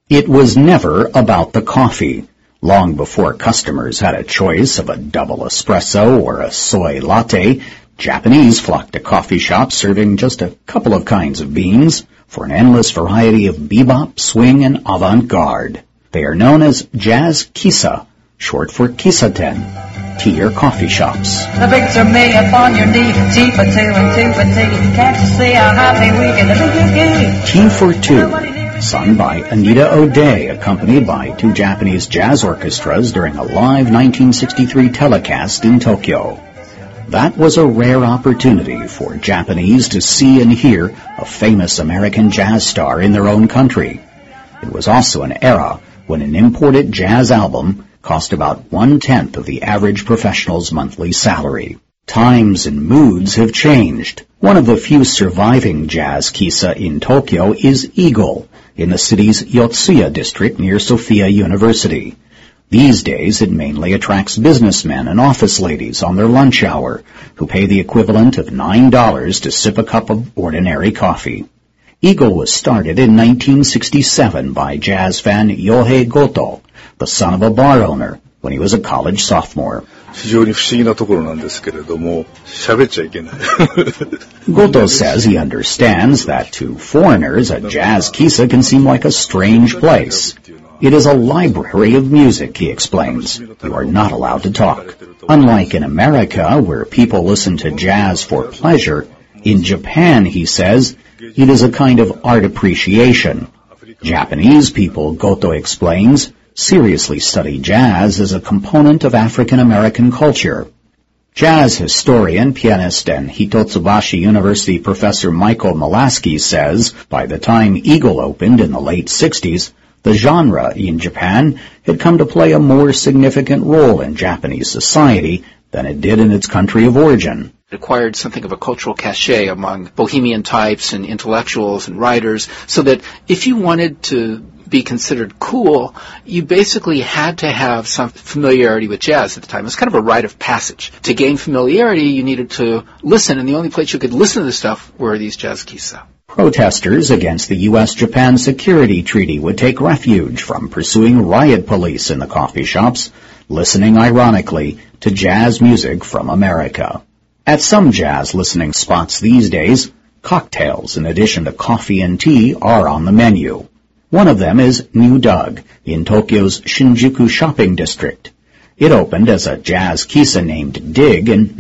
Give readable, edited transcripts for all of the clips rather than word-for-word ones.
It was never about the coffee. Long before customers had a choice of a double espresso or a soy latte, Japanese flocked to coffee shops serving just a couple of kinds of beans for an endless variety of bebop, swing, and avant-garde. They are known as jazz kissa, short for kisaten, tea or coffee shops. The picture me upon your knee, tea for two and two for tea. Can't you see how happy we get? Tea for Two, sung by Anita O'Day, accompanied by two Japanese jazz orchestras during a live 1963 telecast in Tokyo. That was a rare opportunity for Japanese to see and hear a famous American jazz star in their own country. It was also an era when an imported jazz album cost about 1/10 of the average professional's monthly salary. Times and moods have changed. One of the few surviving jazz kissa in Tokyo is Eagle, in the city's Yotsuya district near Sophia University. These days, it mainly attracts businessmen and office ladies on their lunch hour, who pay the equivalent of $9 to sip a cup of ordinary coffee. Eagle was started in 1967 by jazz fan Yohei Goto, the son of a bar owner, when he was a college sophomore. 非常に不思議なところなんですけれども、喋っちゃいけない。 Goto says he understands that to foreigners, a jazz kissa can seem like a strange place. It is a library of music, he explains. You are not allowed to talk. Unlike in America, where people listen to jazz for pleasure, in Japan, he says, it is a kind of art appreciation. Japanese people, Goto explains, seriously study jazz as a component of African American culture. Jazz historian, pianist, and Hitotsubashi University professor Michael Molaski says by the time Eagle opened in the late 60s, the genre in Japan had come to play a more significant role in Japanese society than it did in its country of origin. It acquired something of a cultural cachet among bohemian types and intellectuals and writers, so that if you wanted to be considered cool, you basically had to have some familiarity with jazz at the time. It was kind of a rite of passage. To gain familiarity, you needed to listen, and the only place you could listen to this stuff were these jazz kissa. Protesters against the U.S.-Japan Security Treaty would take refuge from pursuing riot police in the coffee shops, listening ironically to jazz music from America. At some jazz listening spots these days, cocktails in addition to coffee and tea are on the menu. One of them is New Doug in Tokyo's Shinjuku shopping district. It opened as a jazz kissa named Dig in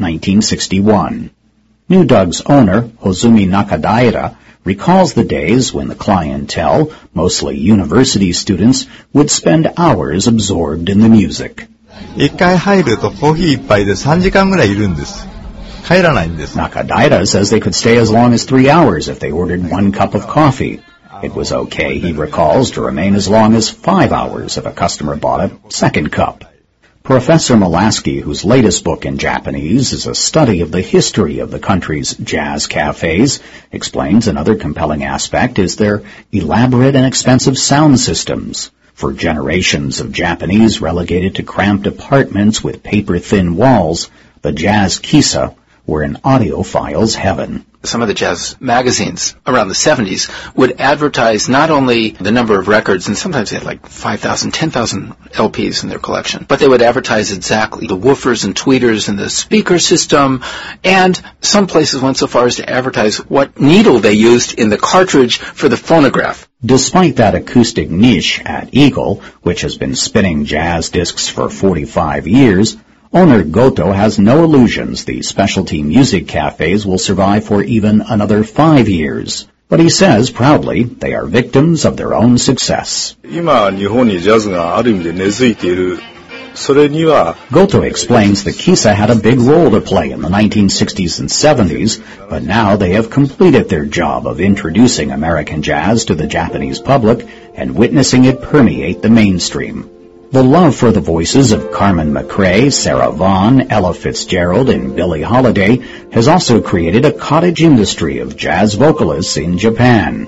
1961. New Doug's owner, Hozumi Nakadaira, recalls the days when the clientele, mostly university students, would spend hours absorbed in the music. 一回入るとコーヒー一杯で3時間ぐらいいるんです。帰らないんです。 Nakadaira says they could stay as long as 3 hours if they ordered 1 cup of coffee. It was okay, he recalls, to remain as long as 5 hours if a customer bought a second cup. Professor Molaski, whose latest book in Japanese is a study of the history of the country's jazz cafes, explains another compelling aspect is their elaborate and expensive sound systems. For generations of Japanese relegated to cramped apartments with paper-thin walls, the jazz kissa were an audiophile's heaven. Some of the jazz magazines around the 70s would advertise not only the number of records, and sometimes they had like 5,000, 10,000 LPs in their collection, but they would advertise exactly the woofers and tweeters and the speaker system, and some places went so far as to advertise what needle they used in the cartridge for the phonograph. Despite that acoustic niche at Eagle, which has been spinning jazz discs for 45 years, owner Goto has no illusions these specialty music cafes will survive for even another 5 years. But he says proudly they are victims of their own success. 今日本にジャズがある意味で根付いている。それには Goto explains the kissa had a big role to play in the 1960s and 70s, but now they have completed their job of introducing American jazz to the Japanese public and witnessing it permeate the mainstream. The love for the voices of Carmen McRae, Sarah Vaughan, Ella Fitzgerald, and Billie Holiday has also created a cottage industry of jazz vocalists in Japan.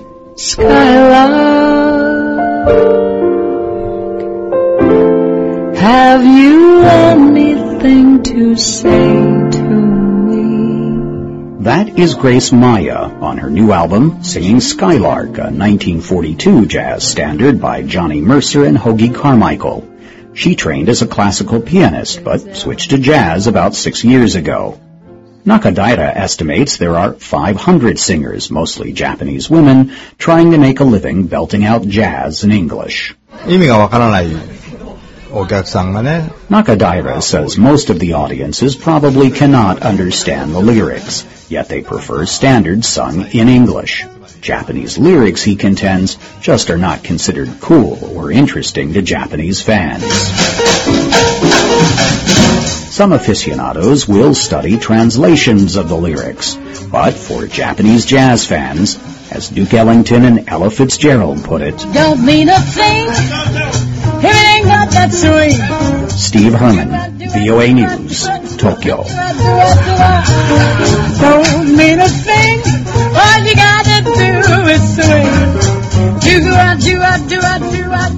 Skylark, have you anything to say to me? That is Grace Maya on her new album, singing Skylark, a 1942 jazz standard by Johnny Mercer and Hoagy Carmichael. She trained as a classical pianist, but switched to jazz about 6 years ago. Nakadaira estimates there are 500 singers, mostly Japanese women, trying to make a living belting out jazz in English. 意味がわからないお客さんがね。 Nakadaira says most of the audiences probably cannot understand the lyrics, yet they prefer standards sung in English. Japanese lyrics, he contends, just are not considered cool or interesting to Japanese fans. Some aficionados will study translations of the lyrics, but for Japanese jazz fans, as Duke Ellington and Ella Fitzgerald put it, Don't mean a thing if it ain't got that swing. Steve Herman, VOA News, Tokyo. Don't mean a thing, all you gotta do is swing. Do-a-do-a-do-a-do-a.